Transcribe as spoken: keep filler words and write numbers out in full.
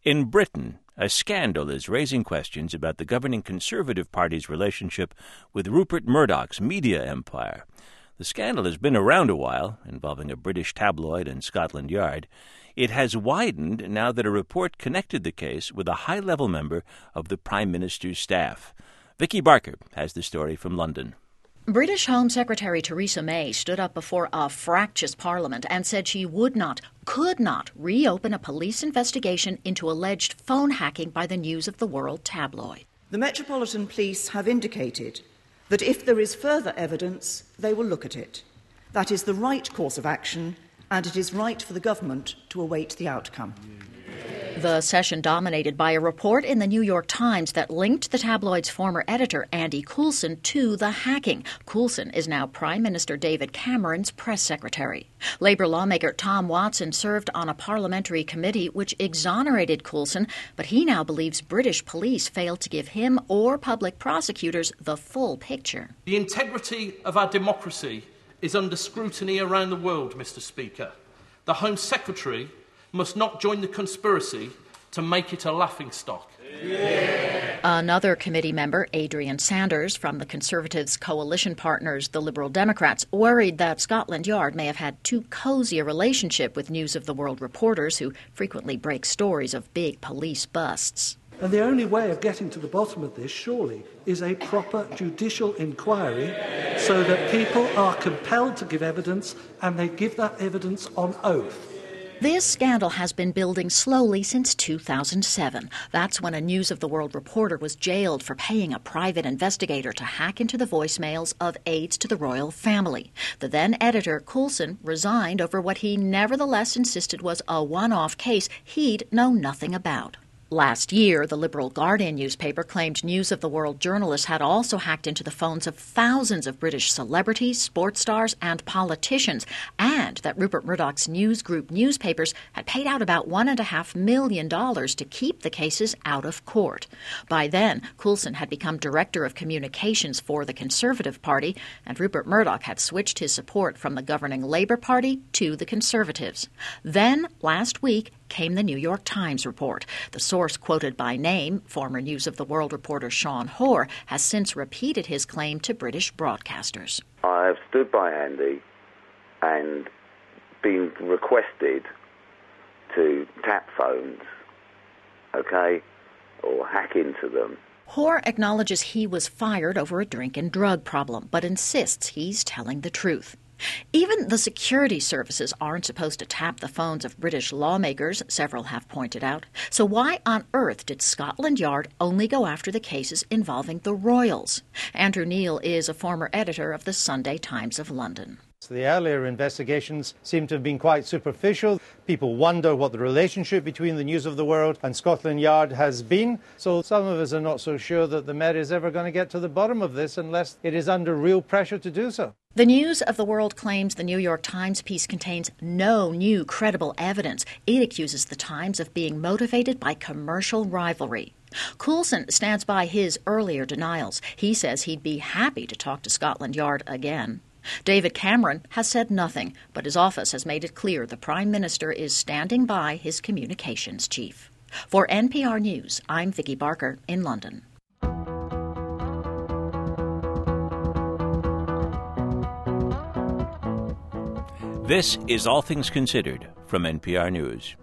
In Britain, a scandal is raising questions about the governing Conservative Party's relationship with Rupert Murdoch's media empire. The scandal has been around a while, involving a British tabloid and Scotland Yard. It has widened now that a report connected the case with a high-level member of the Prime Minister's staff. Vicky Barker has the story from London. British Home Secretary Theresa May stood up before a fractious Parliament and said she would not, could not, reopen a police investigation into alleged phone hacking by the News of the World tabloid. The Metropolitan Police have indicated that if there is further evidence, they will look at it. That is the right course of action, and it is right for the government to await the outcome. The session dominated by a report in the New York Times that linked the tabloid's former editor, Andy Coulson, to the hacking. Coulson is now Prime Minister David Cameron's press secretary. Labour lawmaker Tom Watson served on a parliamentary committee which exonerated Coulson, but he now believes British police failed to give him or public prosecutors the full picture. The integrity of our democracy is under scrutiny around the world, Mister Speaker. The Home Secretary must not join the conspiracy to make it a laughingstock. Yeah. Another committee member, Adrian Sanders, from the Conservatives' coalition partners, the Liberal Democrats, worried that Scotland Yard may have had too cozy a relationship with News of the World reporters who frequently break stories of big police busts. And the only way of getting to the bottom of this, surely, is a proper judicial inquiry so that people are compelled to give evidence and they give that evidence on oath. This scandal has been building slowly since two thousand seven. That's when a News of the World reporter was jailed for paying a private investigator to hack into the voicemails of aides to the royal family. The then editor, Coulson, resigned over what he nevertheless insisted was a one-off case he'd know nothing about. Last year, the Liberal Guardian newspaper claimed News of the World journalists had also hacked into the phones of thousands of British celebrities, sports stars, and politicians, and that Rupert Murdoch's News Group newspapers had paid out about one point five million dollars to keep the cases out of court. By then, Coulson had become Director of Communications for the Conservative Party, and Rupert Murdoch had switched his support from the governing Labour Party to the Conservatives. Then, last week, came the New York Times report. The source quoted by name, former News of the World reporter Sean Hoare, has since repeated his claim to British broadcasters. I have stood by Andy and been requested to tap phones, okay, or hack into them. Hoare acknowledges he was fired over a drink and drug problem, but insists he's telling the truth. Even the security services aren't supposed to tap the phones of British lawmakers, several have pointed out. So why on earth did Scotland Yard only go after the cases involving the royals? Andrew Neil is a former editor of the Sunday Times of London. The earlier investigations seem to have been quite superficial. People wonder what the relationship between the News of the World and Scotland Yard has been. So some of us are not so sure that the Met is ever going to get to the bottom of this unless it is under real pressure to do so. The News of the World claims the New York Times piece contains no new credible evidence. It accuses the Times of being motivated by commercial rivalry. Coulson stands by his earlier denials. He says he'd be happy to talk to Scotland Yard again. David Cameron has said nothing, but his office has made it clear the Prime Minister is standing by his communications chief. For N P R News, I'm Vicky Barker in London. This is All Things Considered from N P R News.